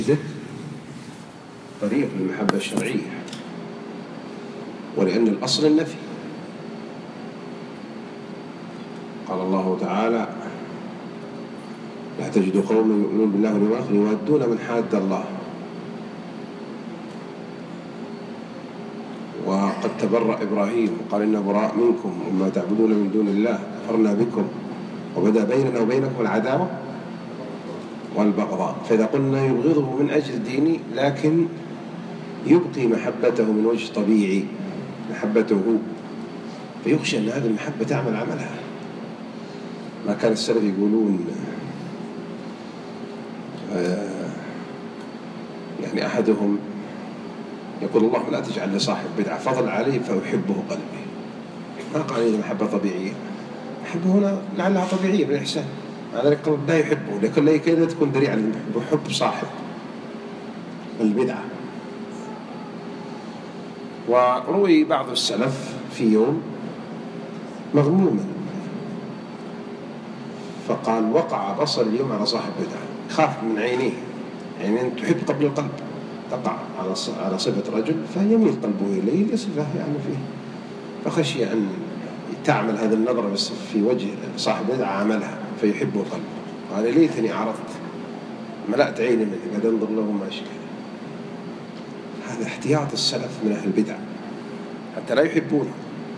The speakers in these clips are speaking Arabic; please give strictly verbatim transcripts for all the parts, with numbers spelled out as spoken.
طريق للمحبة الشرعية، ولأن الأصل النفي. قال الله تعالى: لا تجد قوما يؤمنون بالله واليوم الآخر يودون من حاد الله. وقد تبرأ إبراهيم وقال: إنا براء منكم وما تعبدون من دون الله كفرنا بكم وبدا بيننا وبينكم العداوة والبغضاء. فإذا قلنا يبغضه من أجل ديني، لكن يبقي محبته من وجه طبيعي، محبته، فيخشى أن هذه المحبة تعمل عملها. ما كان السلف يقولون آه يعني أحدهم يقول: اللهم لا تجعل لصاحب بدعة فضل عليه فأحبه قلبي. ما قال إذا محبة طبيعية، محبة هنا لعلها طبيعية بالإحسان، على القلب لا يحبه، لكن لا كذا تكون ذريعة للمحبة، حب صاحب البدعة. وروي بعض السلف في يوم مغموما فقال: وقع بصر اليوم على صاحب بدعة، خاف من عينيه، عينين تحب قبل القلب تقع على على صفة رجل فيميل قلبه إليه لصفة يعني فيه، فخشي أن تعمل هذه النظرة بس في وجه صاحب بدعة عملها فيحبه قلبه. قال: ليتني عرفت، ملأت عيني منه قد انظر له ما أشكال. هذا احتياط السلف من أهل البدع حتى لا يحبونه.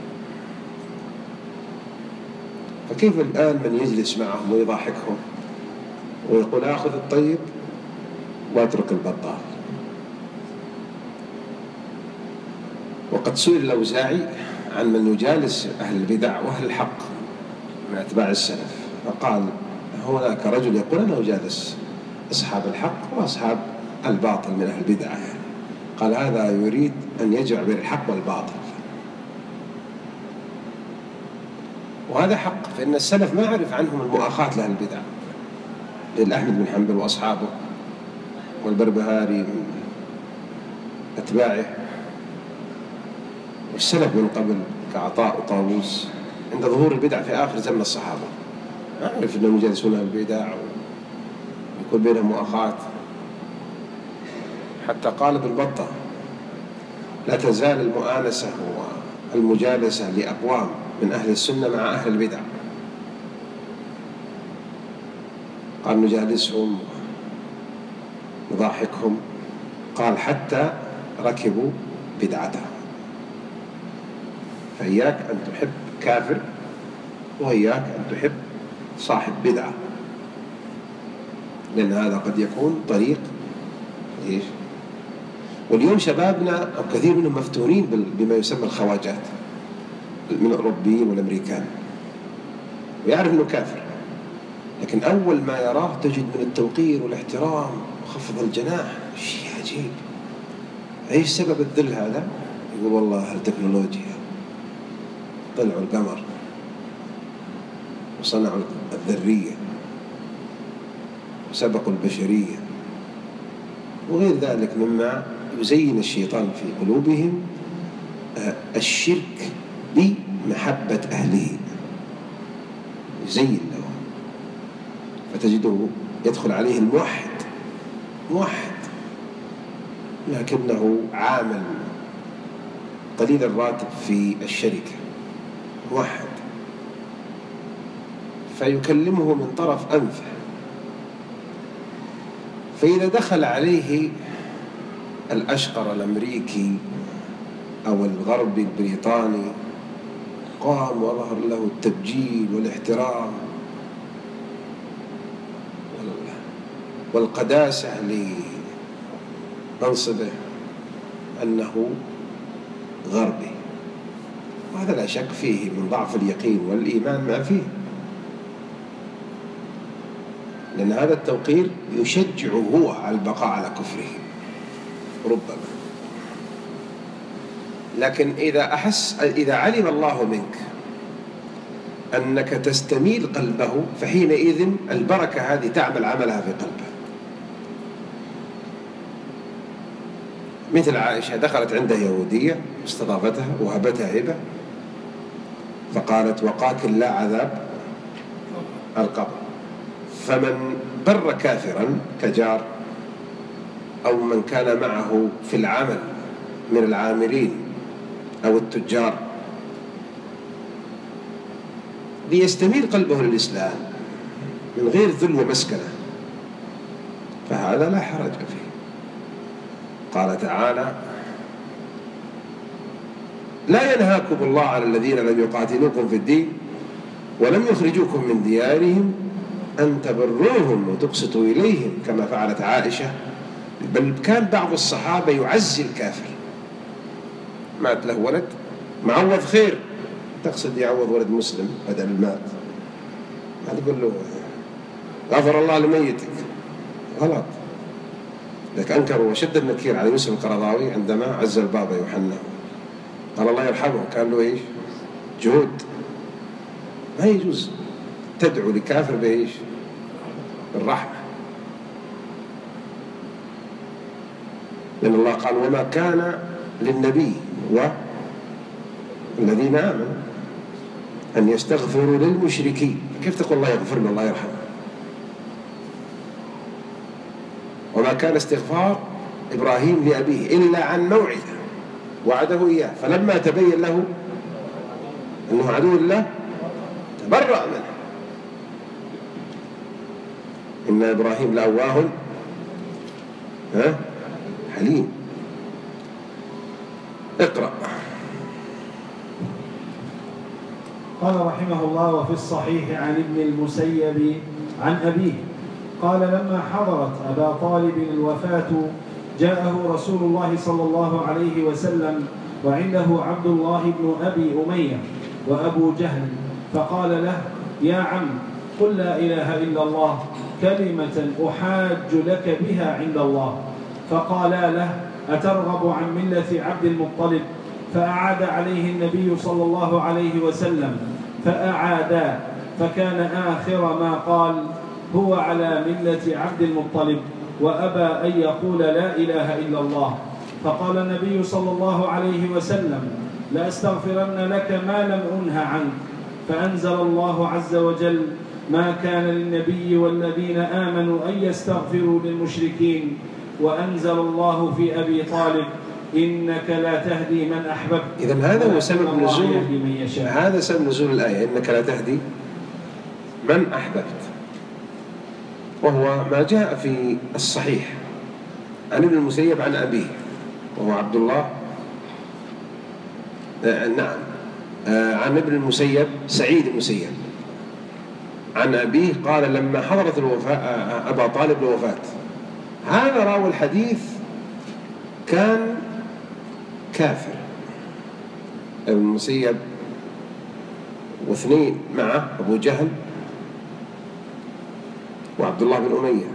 فكيف الآن من يجلس معهم ويضحكهم ويقول: آخذ الطيب واترك البطال؟ وقد سئل الأوزاعي عن من يجالس أهل البدع وأهل الحق من أتباع السلف، فقال: هناك رجل يقول: أنا أجالس أصحاب الحق وأصحاب الباطل من أهل البدع، يعني قال: هذا يريد أن يجمع بين الحق والباطل. وهذا حق، فإن السلف ما عرف عنهم المؤاخاة لأهل البدع، للأحمد بن حنبل وأصحابه والبربهاري من أتباعه، والسلف من قبل كعطاء وطاووس عند ظهور البدع في آخر زمن الصحابة ما عرف أنهم يجلسون البدع ويكون بينهم مؤاخاة. حتى قال ابن بطة: لا تزال المؤانسة والمجالسة لأقوام من أهل السنة مع أهل البدع. قال: نجالسهم نضاحكهم، قال: حتى ركبوا بدعتهم. فإياك أن تحب كافر، وإياك أن تحب صاحب بدعة، لأن هذا قد يكون طريق إيش. واليوم شبابنا أو كثير منهم مفتونين بما يسمى الخواجات من الأوروبيين والأمريكان، ويعرف أنه كافر، لكن أول ما يراه تجد من التوقير والاحترام وخفض الجناح شيء عجيب. أيش سبب الذل هذا؟ يقول: والله التكنولوجيا، طلعوا القمر وصنعوا الذرية وسبقوا البشرية وغير ذلك مما يزين الشيطان في قلوبهم الشرك بمحبة أهله، يزين له، فتجده يدخل عليه الموحد موحد لكنه عامل قليل الراتب في الشركة، موحد، فيكلمه من طرف أنفه. فإذا دخل عليه الأشقر الأمريكي أو الغربي البريطاني قام وظهر له التبجيل والاحترام والقداسة لمنصبه أنه غربي، وهذا لا شك فيه من ضعف اليقين والإيمان ما فيه، لأن هذا التوقير يشجعه هو على البقاء على كفره ربما. لكن إذا أحس إذا علم الله منك أنك تستميل قلبه، فحينئذ البركة هذه تعمل عملها في قلبه. مثل عائشة دخلت عندها يهودية استضافتها وهبتها هبة، فقالت: وقاك الله عذاب القبر. فمن بر كافرا كجار أو من كان معه في العمل من العاملين أو التجار ليستميل قلبه للإسلام من غير ذل ومسكنة، فهذا لا حرج فيه. قال تعالى: لا ينهاكم الله على الذين لم يقاتلوكم في الدين ولم يخرجوكم من ديارهم أن تبروهم وتقسطوا إليهم كما فعلت عائشة. بل كان بعض الصحابة يعزي الكافر، مات له ولد معوض خير، تقصد يعوض ولد مسلم بدل المات، ما تقول له غفر الله لميتك، غلط. لك أنكروا وشد النكير على يوسف القرضاوي عندما عز البابا يوحنا، قال الله يرحمه، كان له إيش؟ جهود. ما يجوز تدعو لكافر بإيش؟ بالرحمة، لأن الله قال: وما كان للنبي والذين آمنوا أن يستغفروا للمشركين. كيف تقول الله يغفر له الله يرحمه؟ وما كان استغفار إبراهيم لأبيه إلا عن موعدة وعده إياه، فلما تبين له أنه عدو الله تبرأ منه. إن إبراهيم لأواه ها حليم. اقرأ. قال رحمه الله: وفي الصحيح عن ابن المسيب عن أبيه قال: لما حضرت أبا طالب الوفاة جاءه رسول الله صلى الله عليه وسلم وعنده عبد الله بن أبي أمية وأبو جهل، فقال له: يا عم، قل لا إله إلا الله كلمة أحاج لك بها عند الله. فقالا له: أترغب عن ملة عبد المطلب؟ فأعاد عليه النبي صلى الله عليه وسلم فأعادا، فكان آخر ما قال: هو على ملة عبد المطلب، وأبى أن يقول لا إله إلا الله. فقال النبي صلى الله عليه وسلم: لأستغفرن لك ما لم أنه عنك. فأنزل الله عز وجل: ما كان للنبي والذين آمنوا أن يستغفروا للمشركين. وأنزل الله في أبي طالب: إنك لا تهدي من أحببت. إذن هذا هو سبب نزول هذا سبب نزول الآية: إنك لا تهدي من أحببت، وهو ما جاء في الصحيح عن ابن المسيب عن أبيه وهو عبد الله آه نعم آه عن ابن المسيب سعيد المسيب عن أبيه قال: لما حضرت الوفاة آه أبا طالب الوفاة. هذا راوي الحديث كان كافر، ابن المسيب واثنين معه أبو جهل وعبد الله بن أمية،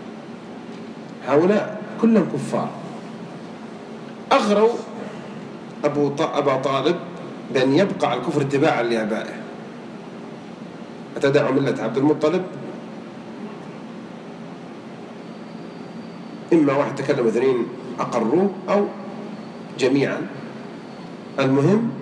هؤلاء كلهم كفار. أغروا أبو أبا طالب بأن يبقى على الكفر اتباعا لآبائه. أتدعوا ملة عبد المطلب؟ إما واحد تكلم اثنين أقروه أو جميعا. المهم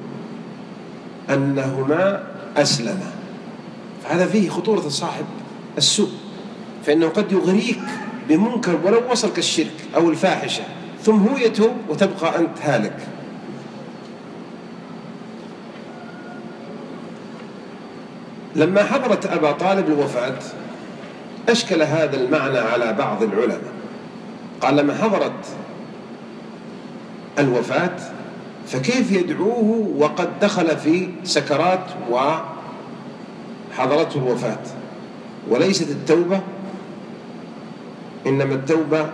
أنهما أسلما. فهذا فيه خطورة صاحب السوء، فإنه قد يغريك بمنكر ولو وصل كالشرك أو الفاحشة، ثم هو يتوب وتبقى أنت هالك. لما حضرت أبا طالب الوفاة أشكل هذا المعنى على بعض العلماء. قال: لما حضرت الوفاة فكيف يدعوه وقد دخل في سكرات وحضرته الوفاة؟ وليست التوبة، إنما التوبة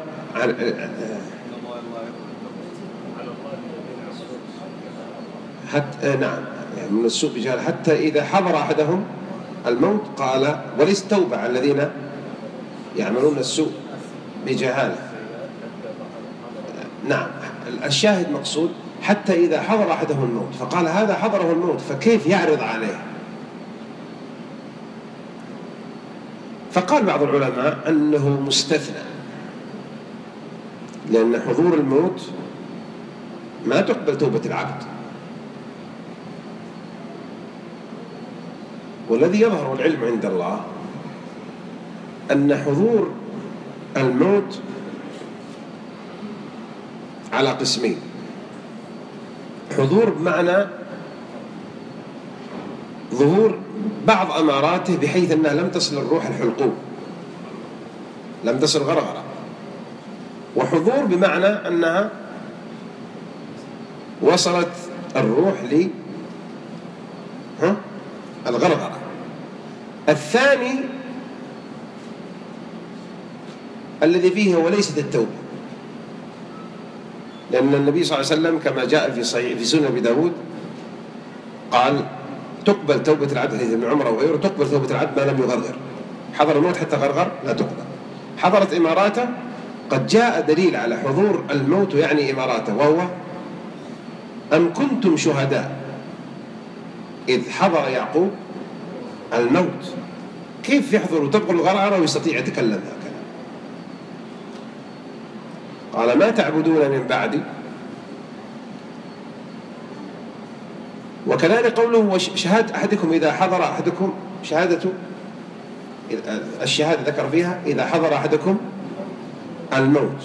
حتى نعم يعني من السوء بجهل حتى إذا حضر أحدهم الموت. قال: وليس توبة على الذين يعملون السوء بجهالة. نعم، الشاهد مقصود حتى إذا حضر أحدهم الموت. فقال: هذا حضره الموت فكيف يعرض عليه؟ فقال بعض العلماء أنه مستثنى، لأن حضور الموت ما تقبل توبة العبد. والذي يظهر العلم عند الله أن حضور الموت على قسمين: حضور بمعنى ظهور بعض أماراته بحيث أنها لم تصل الروح الحلقوم، لم تصل غرغرة، وحضور بمعنى أنها وصلت الروح للغرغرة. الثاني الذي فيه هو ليست التوبة، لأن النبي صلى الله عليه وسلم كما جاء في صحيح في سنن أبي داود قال: تقبل توبة العبد، حديث ابن عمر وغيره، تقبل توبة العبد ما لم يغرغر. حضر الموت حتى غرغر لا تقبل. حضرت إماراته، قد جاء دليل على حضور الموت يعني إماراته، وهو: أم كنتم شهداء إذ حضر يعقوب الموت. كيف يحضر وتبقى الغرغرة ويستطيع يتكلم هكذا؟ قال: ما تعبدون من بعدي. وكذلك قوله: شهاد أحدكم إذا حضر أحدكم شهادته، الشهادة ذكر فيها إذا حضر أحدكم الموت،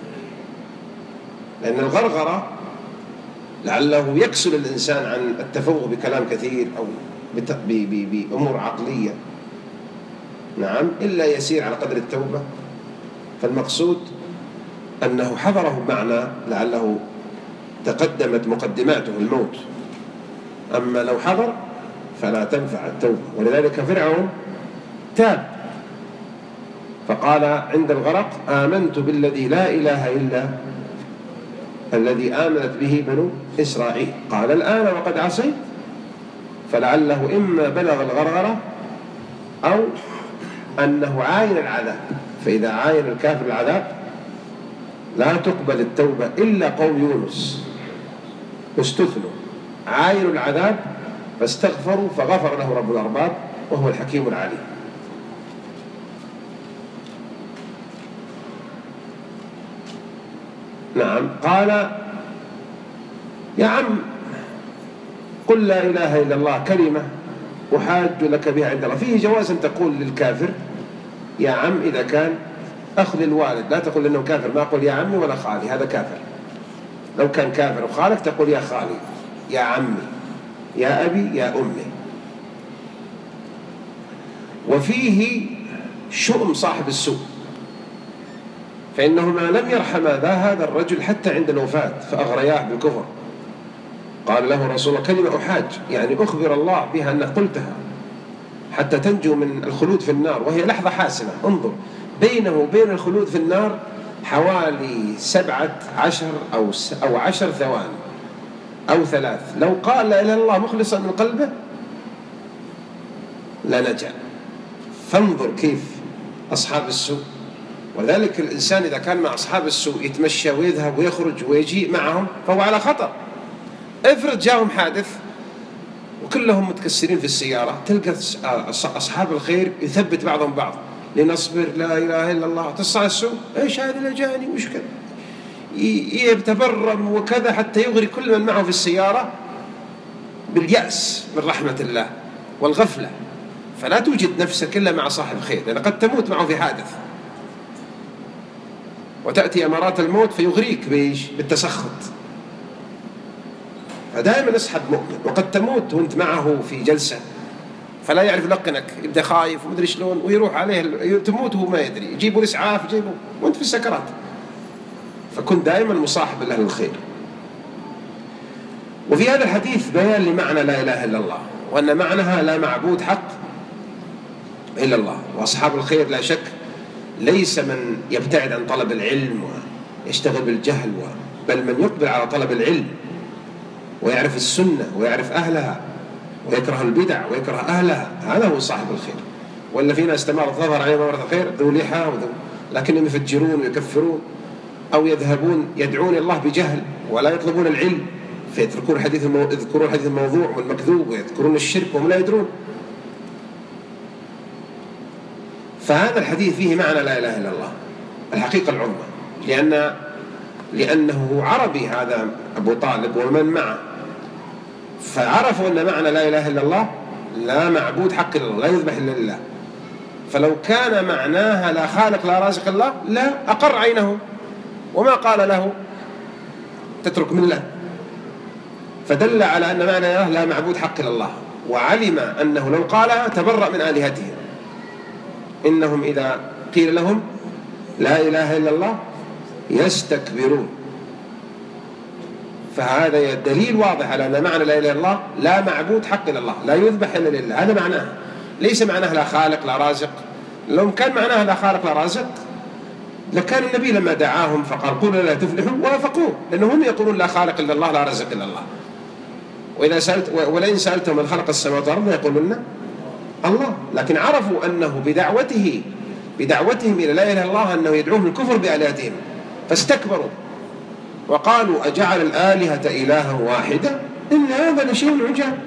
لأن الغرغرة لعله يكسل الإنسان عن التفوه بكلام كثير أو بأمور عقلية، نعم، إلا يسير على قدر التوبة. فالمقصود أنه حضره بمعنى لعله تقدمت مقدماته الموت، أما لو حضر فلا تنفع التوبة. ولذلك فرعون تاب فقال عند الغرق: آمنت بالذي لا إله إلا الذي آمنت به بنو إسرائيل. قال: الآن وقد عصيت. فلعله إما بلغ الغرغرة أو أنه عاين العذاب، فإذا عاين الكافر العذاب لا تقبل التوبة إلا قوم يونس استثنوا، عاينوا العذاب فاستغفروا فغفر له رب الأرباب وهو الحكيم العليم. نعم. قال: يا عم قل لا إله إلا الله كلمة أحاج لك بها عند الله. فيه جواز أن تقول للكافر يا عم إذا كان أخ للوالد، لا تقول إنه كافر، ما أقول يا عمي ولا خالي، هذا كافر. لو كان كافر وخالك تقول يا خالي، يا عمي، يا أبي، يا أمي. وفيه شؤم صاحب السوء، فإنهما لم يرحما ذا هذا الرجل حتى عند الوفاة فأغرياه بالكفر. قال له رسول الله: كلمة أحاج، يعني أخبر الله بها أنك قلتها حتى تنجو من الخلود في النار، وهي لحظة حاسمة. انظر، بينه وبين الخلود في النار حوالي سبعة عشر أو أو عشر ثواني أو ثلاث. لو قال لا إله إلا الله مخلصا من قلبه لنجا. فانظر كيف أصحاب السوء. وذلك الإنسان إذا كان مع أصحاب السوء يتمشى ويذهب ويخرج ويجيء معهم فهو على خطر. افرض جاهم حادث وكلهم متكسرين في السيارة، تلقى أصحاب الخير يثبت بعضهم بعض: لنصبر، لا إله إلا الله. تصنع السوء: إيش هذا اللي جاني، مش كذا، يتبرم وكذا حتى يغري كل من معه في السيارة باليأس من رحمة الله والغفلة. فلا توجد نفسك إلا مع صاحب خير، لأن قد تموت معه في حادث وتأتي أمارات الموت فيغريك بإيش؟ بالتسخط. فدائما اسحب مؤمن، وقد تموت وانت معه في جلسة فلا يعرف يلقنك، يبدأ خايف ومدري شلون ويروح عليه، تموت وهو ما يدري، يجيبوا الإسعاف يجيبوا وانت في السكرات. فكن دائما مصاحب لأهل الخير. وفي هذا الحديث بيان لمعنى لا إله إلا الله، وأن معناها لا معبود حق إلا الله. وأصحاب الخير لا شك ليس من يبتعد عن طلب العلم ويشتغل بالجهل، بل من يقبل على طلب العلم ويعرف السنة ويعرف أهلها ويكره البدع ويكره أهلها. هذا هو صاحب الخير. ولا في ناس تمارض تظهر عليهم أمارة الخير ذو لحى وذو، لكنهم يفجرون ويكفرون أو يذهبون يدعون الله بجهل ولا يطلبون العلم، فيتركون الحديث المو... يذكرون الحديث الموضوع والمكذوب ويذكرون الشرك وهم لا يدرون. فهذا الحديث فيه معنى لا إله إلا الله الحقيقة العظمى، لأن لأنه عربي هذا أبو طالب ومن معه، فعرفوا أن معنى لا إله إلا الله لا معبود حق إلا الله، لا يذبح إلا لله. فلو كان معناها لا خالق لا رازق الله لا أقر عينه وما قال له تترك ملة. فدل على أن معنى لا إله لا معبود حق إلا الله، وعلم أنه لو قالها تبرأ من آلهتهم. إنهم إذا قيل لهم لا إله إلا الله يستكبرون. فهذا دليل واضح على أن معنى لا إله إلا الله لا معبود حق إلا الله، لا يذبح إلا لله. هذا معناه، ليس معناه لا خالق لا رازق. لو كان معناه لا خالق لا رازق لكان النبي لما دعاهم فقال قولوا لا تفلحوا وافقوه، لأنهم يقولون لا خالق إلا الله لا رازق إلا الله. وإذا سألت ولئن سألتهم من خلق السماوات والأرض يقولون الله. لكن عرفوا أنه بدعوته بدعوتهم إلى لا إله إلا الله أنه يدعوهم الكفر بآلهتهم، فاستكبروا وقالوا أجعل الآلهة إلها واحدة إن هذا لشيء عجاب.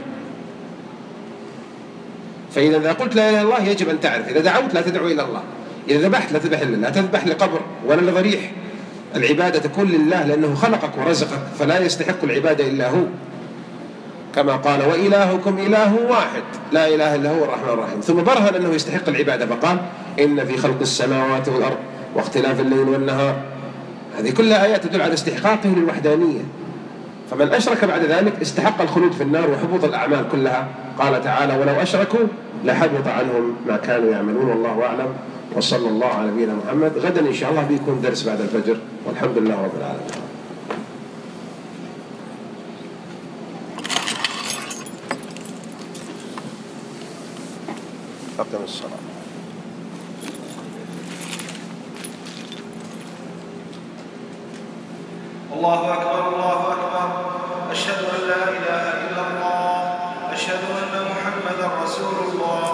فإذا إذا قلت لا إله إلا الله يجب أن تعرف إذا دعوت لا تدعو إلى الله، إذا ذبحت لا تذبح إلا لا تذبح لقبر ولا لضريح. العبادة تكون لله لأنه خلقك ورزقك، فلا يستحق العبادة إلا هو، كما قال وإلهكم إله واحد لا إله إلا هو الرحمن الرحيم. ثم برهن أنه يستحق العبادة فقال إن في خلق السماوات والأرض واختلاف الليل والنهار. هذه كلها آيات تدل على استحقاقه للوحدانية. فمن أشرك بعد ذلك استحق الخلود في النار وحبوط الأعمال كلها. قال تعالى ولو أشركوا لحبط عنهم ما كانوا يعملون. والله أعلم، وصلى الله على نبينا محمد. غدا إن شاء الله بيكون درس بعد الفجر، والحمد لله رب العالمين. أقم الصلاة. الله أكبر الله أكبر. أشهد أن لا إله إلا الله. أشهد أن محمدا رسول الله.